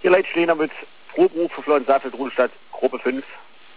Ihr Leute stehen damit Frohberuf für Florian Safeld, Rudelstadt, Gruppe 5.